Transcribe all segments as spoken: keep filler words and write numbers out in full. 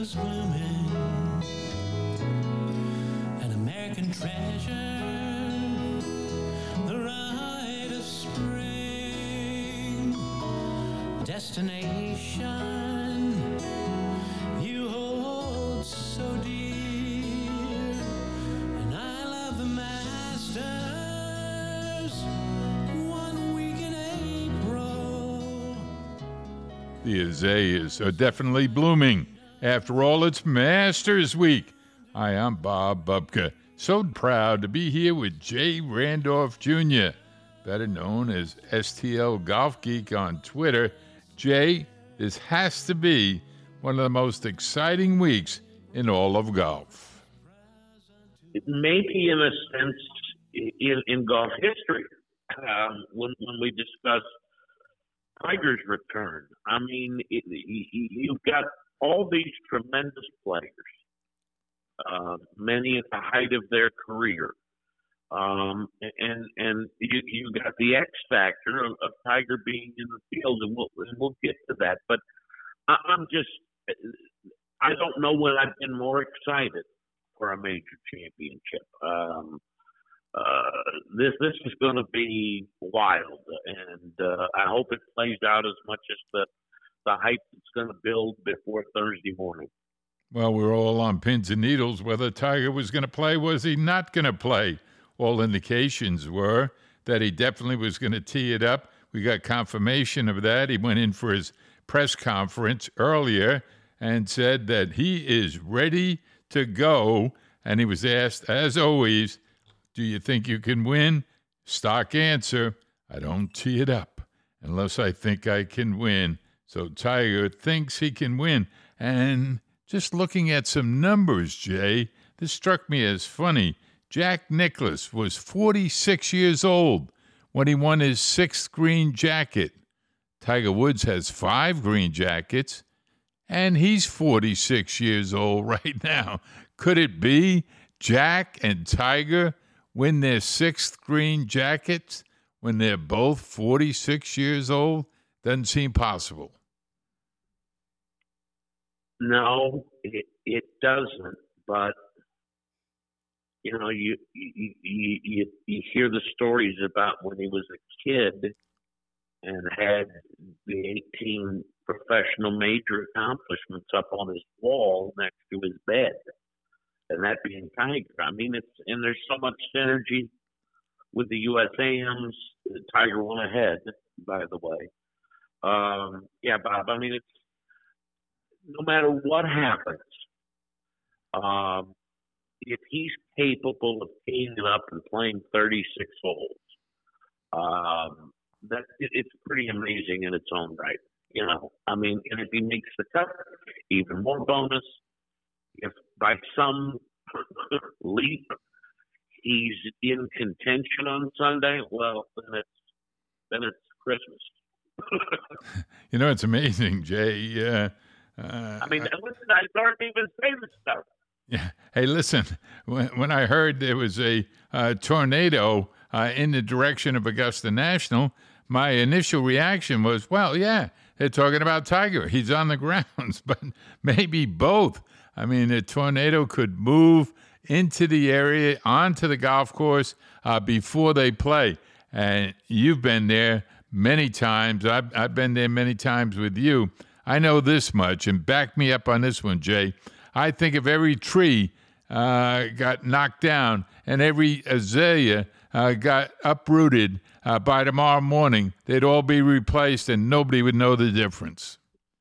was blooming, an American treasure, the rite of spring, destination you hold so dear, and I love the Masters one week in April. The azaleas are definitely blooming. After all, it's Masters Week. Hi, I'm Bob Bubka. So proud to be here with Jay Randolph Junior, better known as S T L Golf Geek on Twitter. Jay, this has to be one of the most exciting weeks in all of golf. Maybe in a sense in, in golf history, um, when, when we discuss Tiger's return. I mean, it, you've got all these tremendous players, uh, many at the height of their career. Um, and and you, you got the X factor of, of Tiger being in the field, and we'll, and we'll get to that. But I, I'm just, I don't know when I've been more excited for a major championship. Um, uh, this this is going to be wild, and uh, I hope it plays out as much as the the hype that's going to build before Thursday morning. Well, we're all on pins and needles whether Tiger was going to play, was he not going to play? All indications were that he definitely was going to tee it up. We got confirmation of that. He went in for his press conference earlier and said that he is ready to go. And he was asked, as always, do you think you can win? Stock answer, I don't tee it up unless I think I can win. So Tiger thinks he can win. And just looking at some numbers, Jay, this struck me as funny. Jack Nicklaus was forty-six years old when he won his sixth green jacket. Tiger Woods has five green jackets, and he's forty-six years old right now. Could it be Jack and Tiger win their sixth green jackets when they're both forty-six years old? Doesn't seem possible. No, it, it doesn't. But, you know, you, you, you, you, you hear the stories about when he was a kid and had the eighteen professional major accomplishments up on his wall next to his bed, and that being Tiger. I mean, it's and there's so much synergy with the U S A Ms. Tiger won ahead, by the way. Um, yeah, Bob. I mean, it's no matter what happens, um, if he's capable of teeing it up and playing thirty-six holes, um, that it, it's pretty amazing in its own right. You know, I mean, and if he makes the cut, even more bonus. If by some leap he's in contention on Sunday, well, then it's then it's Christmas. You know, it's amazing, Jay. Uh, uh, I mean, listen, I don't even say this stuff. Yeah. Hey, listen, when, when I heard there was a uh, tornado uh, in the direction of Augusta National, my initial reaction was, well, yeah, they're talking about Tiger. He's on the grounds, but maybe both. I mean, a tornado could move into the area, onto the golf course uh, before they play. And you've been there many times. I've, I've been there many times with you. I know this much, and back me up on this one, Jay. I think if every tree uh, got knocked down and every azalea uh, got uprooted uh, by tomorrow morning, they'd all be replaced and nobody would know the difference.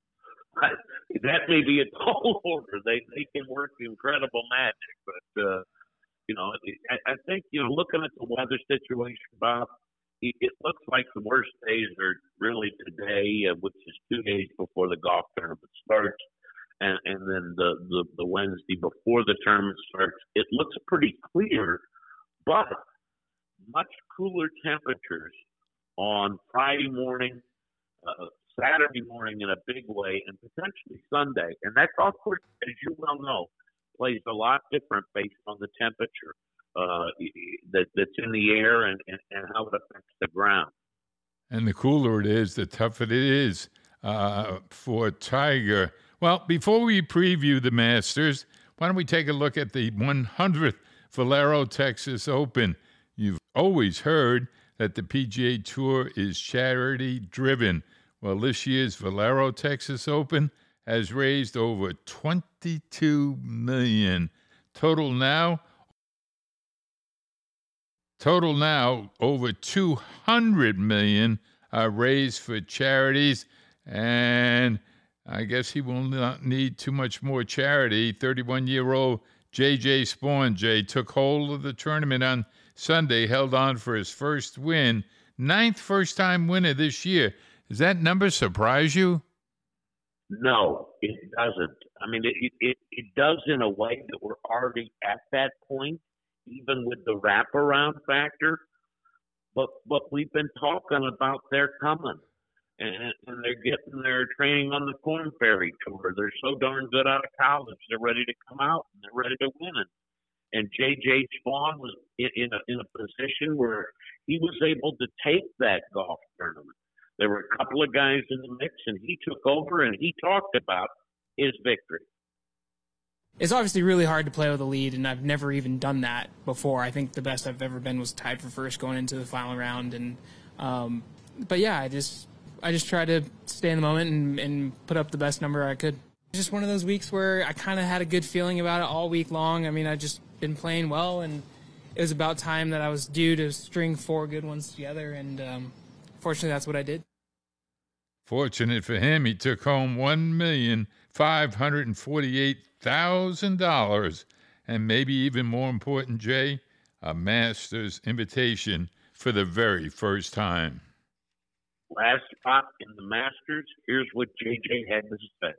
That may be a tall order. They they can work incredible magic, but uh, you know, I, I think you know, looking at the weather situation, Bob, it, it looks like the worst days are really today, uh, which is two days before the golf tournament starts, and and then the, the the Wednesday before the tournament starts. It looks pretty clear, but much cooler temperatures on Friday morning. Uh, Saturday morning in a big way, and potentially Sunday. And that golf course, as you well know, plays a lot different based on the temperature uh, that, that's in the air and, and, and how it affects the ground. And the cooler it is, the tougher it is uh, for Tiger. Well, before we preview the Masters, why don't we take a look at the one hundredth Valero Texas Open? You've always heard that the P G A Tour is charity-driven. Well, this year's Valero Texas Open has raised over twenty-two million dollars. Total now, total now over two hundred million dollars are raised for charities, and I guess he will not need too much more charity. thirty-one-year-old J J Spawn, Jay, took hold of the tournament on Sunday, held on for his first win. Ninth first-time winner this year. Does that number surprise you? No, it doesn't. I mean, it, it, it does in a way that we're already at that point, even with the wraparound factor. But, but we've been talking about their coming. And, and they're getting their training on the Corn Ferry Tour. They're so darn good out of college. They're ready to come out and they're ready to win it. And J J Spawn was in, in, a, in a position where he was able to take that golf tournament. There were a couple of guys in the mix, and he took over and he talked about his victory. It's obviously really hard to play with a lead, and I've never even done that before. I think the best I've ever been was tied for first going into the final round. And um, but yeah, I just. I just try to stay in the moment and, and put up the best number I could. Just one of those weeks where I kind of had a good feeling about it all week long. I mean, I just been playing well, and it was about time that I was due to string four good ones together, and um, fortunately that's what I did. Fortunate for him, he took home one million five hundred forty-eight thousand dollars, and maybe even more important, Jay, a Masters invitation for the very first time. Last spot in the Masters, here's what J J had to say.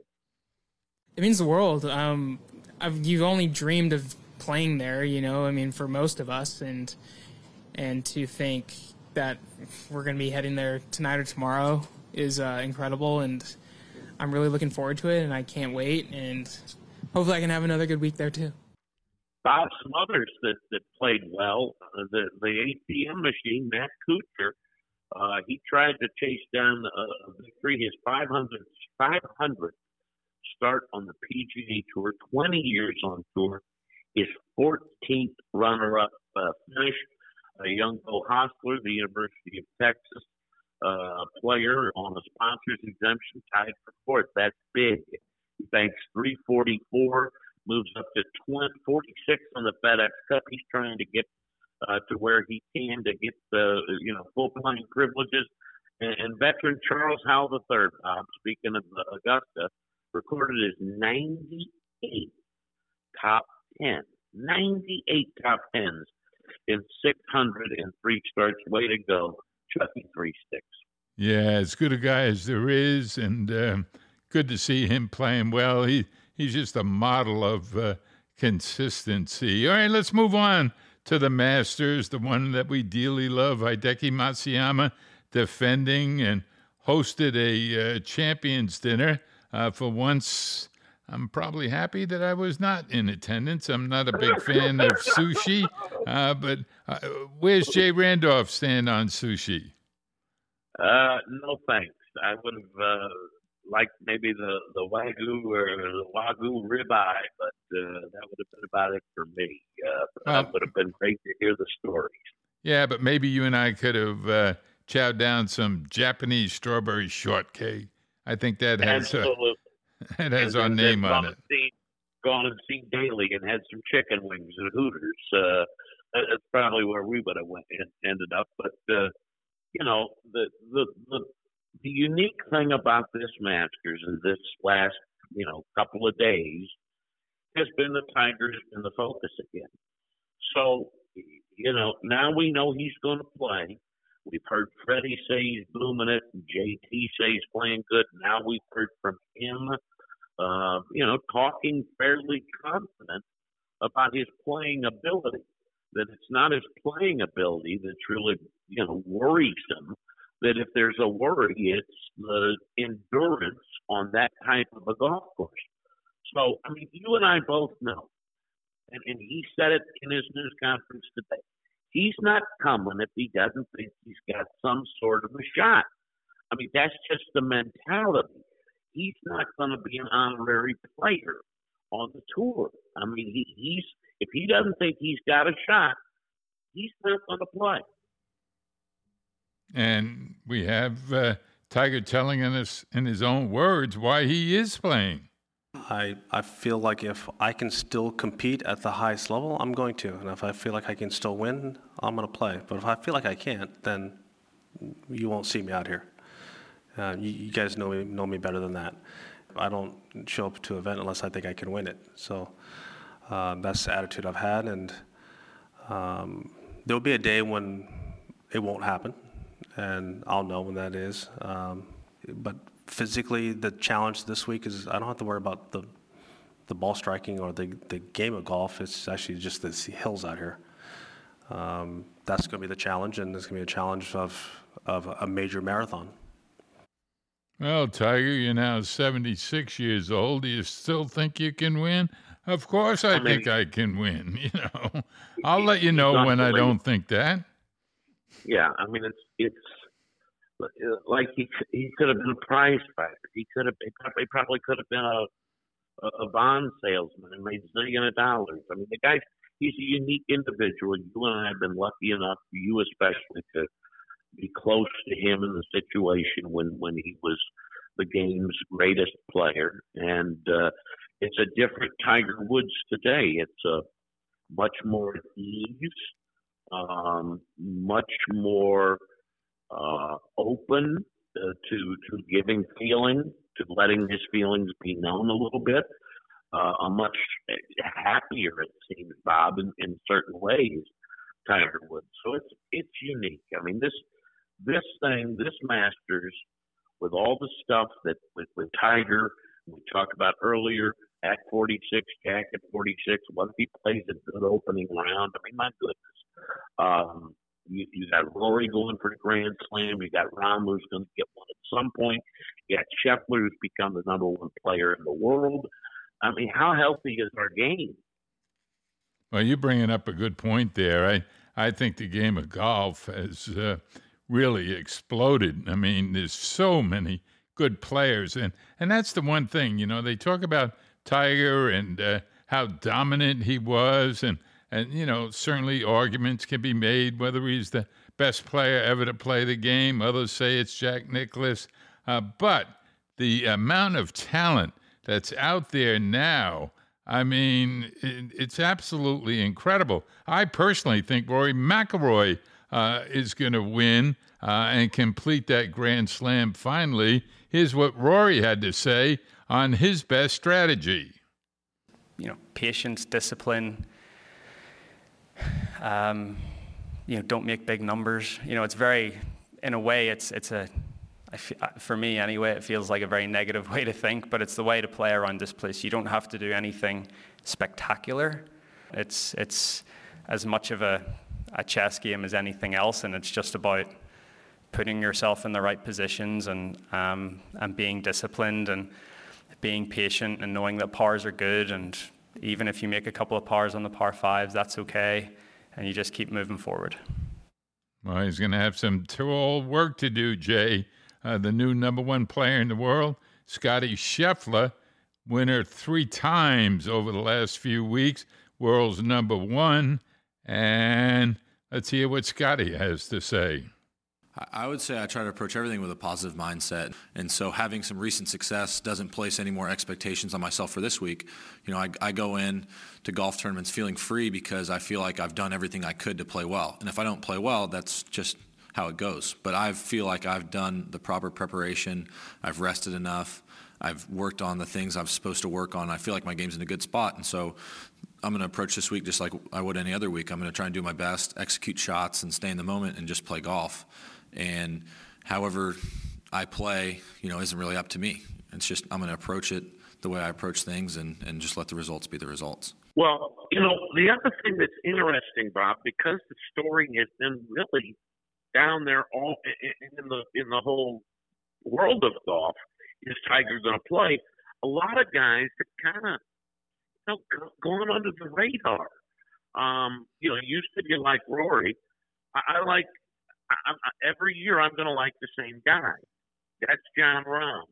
It means the world. Um, I've, you've only dreamed of playing there, you know, I mean, for most of us, and and to think that we're going to be heading there tonight or tomorrow is uh, incredible, and I'm really looking forward to it, and I can't wait, and hopefully I can have another good week there too. Bob, some others that, that played well, uh, the, the A T M machine, Matt Kuchar, Uh, he tried to chase down a victory, his five hundredth start on the P G A Tour, twenty years on tour, his fourteenth runner-up uh, finish. A young Bo Hostler, the University of Texas uh, player on a sponsor's exemption, tied for fourth. That's big. He banks three forty-four, moves up to forty-six on the FedEx Cup. He's trying to get Uh, to where he can to get the you know full playing privileges, and, and veteran Charles Howell the third, Bob, speaking of uh, Augusta, recorded his ninety-eight top ten, ninety-eight top tens in six hundred three starts. Way to go, Chucky Three Sticks. Yeah, as good a guy as there is, and uh, good to see him playing well. He he's just a model of uh, consistency. All right, let's move on to the Masters, the one that we dearly love. Hideki Matsuyama defending and hosted a uh, champions dinner. Uh, for once, I'm probably happy that I was not in attendance. I'm not a big fan of sushi, uh, but uh, where's Jay Randolph stand on sushi? Uh, no thanks. I would have uh, liked maybe the, the Wagyu or the Wagyu ribeye, but uh, that would have been about it for me. Uh, but Well, that would have been great to hear the stories. Yeah, but maybe you and I could have uh, chowed down some Japanese strawberry shortcake. I think that has uh, that has and our then name gone on and it. Seen, gone and seen Daly and had some chicken wings at Hooters. Uh, that- that's probably where we would have went and ended up. But uh, you know, the, the the the unique thing about this Masters and this last you know couple of days has been the Tigers in the focus again. So you know now we know he's going to play. We've heard Freddie say he's booming it, and J T say he's playing good. Now we've heard from him, uh, you know, talking fairly confident about his playing ability. That it's not his playing ability that's really, you know, worrisome. That if there's a worry, it's the endurance on that type of a golf course. So, I mean, you and I both know, and, and he said it in his news conference today, he's not coming if he doesn't think he's got some sort of a shot. I mean, that's just the mentality. he's not going to be an honorary player on the tour. I mean, he, he's if he doesn't think he's got a shot, he's not going to play. And we have uh, Tiger telling us in his own words why he is playing. I, I feel like if I can still compete at the highest level, I'm going to. And if I feel like I can still win, I'm going to play. But if I feel like I can't, then you won't see me out here. Uh, you, you guys know me, know me better than that. I don't show up to an event unless I think I can win it. So uh, that's the attitude I've had. And um, there'll be a day when it won't happen. And I'll know when that is. Um, but physically, the challenge this week is I don't have to worry about the the ball striking or the, the game of golf. It's actually just the hills out here. Um, that's going to be the challenge, and it's going to be a challenge of, of a major marathon. Well, Tiger, you're now seventy-six years old. Do you still think you can win? Of course I, I mean, think I can win. You know, I'll let you know when I don't think that. Yeah, I mean, it's it's like he he could have been a prize fighter. He could have he probably, probably could have been a, a a bond salesman and made a zillion of dollars. I mean, the guy, he's a unique individual. You and I have been lucky enough, you especially, to be close to him in the situation when, when he was the game's greatest player. And uh, it's a different Tiger Woods today. It's a much more at ease, um, much more uh, open uh, to to giving feeling, to letting his feelings be known a little bit. Uh, a much happier, it seems, Bob, in, in certain ways, Tiger Woods. So it's it's unique. I mean, this this thing, this Masters, with all the stuff that with, with Tiger, we talked about earlier, at forty-six, Jack at forty-six, what if he plays a good opening round? I mean, my goodness. Um, you, you got Rory going for the Grand Slam. You got Rahm, who's going to get one at some point. You got Scheffler, who's become the number one player in the world. I mean, how healthy is our game? Well, you're bringing up a good point there. I, I think the game of golf has uh, really exploded. I mean, there's so many good players. And, and that's the one thing, you know, they talk about Tiger and uh, how dominant he was. And, and, you know, certainly arguments can be made whether he's the best player ever to play the game. Others say it's Jack Nicklaus. Uh, but the amount of talent that's out there now, I mean, it, it's absolutely incredible. I personally think Rory McIlroy uh, is going to win uh, and complete that Grand Slam finally. Here's what Rory had to say on his best strategy. You know, patience, discipline, um, you know, don't make big numbers. You know, it's very, in a way, it's it's a, I f- for me anyway, it feels like a very negative way to think, but it's the way to play around this place. You don't have to do anything spectacular. It's it's as much of a, a chess game as anything else, and it's just about putting yourself in the right positions and um, and being disciplined and being patient and knowing that pars are good, and even if you make a couple of pars on the par fives, that's okay, and you just keep moving forward. Well, he's going to have some tall work to do, Jay. Uh, the new number one player in the world, Scottie Scheffler, winner three times over the last few weeks, world's number one. And let's hear what Scottie has to say. I would say I try to approach everything with a positive mindset. And so having some recent success doesn't place any more expectations on myself for this week. You know, I, I go in to golf tournaments feeling free because I feel like I've done everything I could to play well. And if I don't play well, that's just how it goes. But I feel like I've done the proper preparation. I've rested enough. I've worked on the things I'm supposed to work on. I feel like my game's in a good spot. And so I'm going to approach this week just like I would any other week. I'm going to try and do my best, execute shots, and stay in the moment and just play golf. And however I play, you know, isn't really up to me. It's just I'm going to approach it the way I approach things and, and just let the results be the results. Well, you know, the other thing that's interesting, Bob, because the story has been really down there all in the in the whole world of golf, is Tiger going to play? A lot of guys have kind of, you know, gone under the radar. Um, you know, used to be like Rory. I, I like. I, I, every year I'm going to like the same guy. That's Jon Rahm.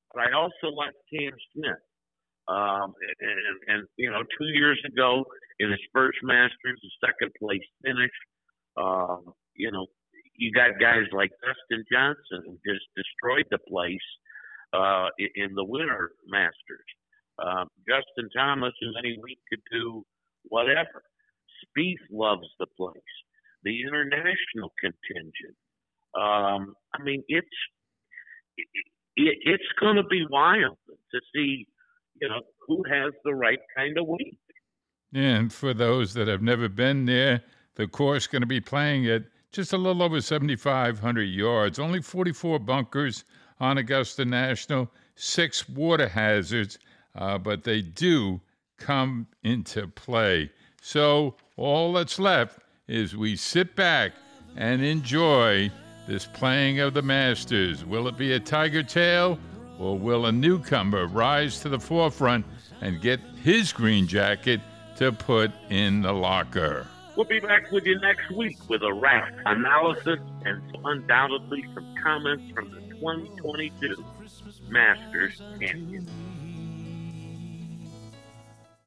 but I also like Cam Smith. Um, and, and, you know, two years ago in his first Masters, a second place finish, um, you know, you got guys like Dustin Johnson who just destroyed the place uh, in the Winter Masters. Uh, Justin Thomas, who any week could do whatever. Spieth loves the place. The international contingent. Um, I mean, it's it, it's going to be wild to see, you know, who has the right kind of week. And for those that have never been there, the course going to be playing at just a little over seventy-five hundred yards, only forty-four bunkers on Augusta National, six water hazards, uh, but they do come into play. So all that's left is we sit back and enjoy this playing of the Masters. Will it be a Tiger Tail, or will a newcomer rise to the forefront and get his green jacket to put in the locker? We'll be back with you next week with a wrap, analysis, and undoubtedly some comments from the twenty twenty-two Masters Champions.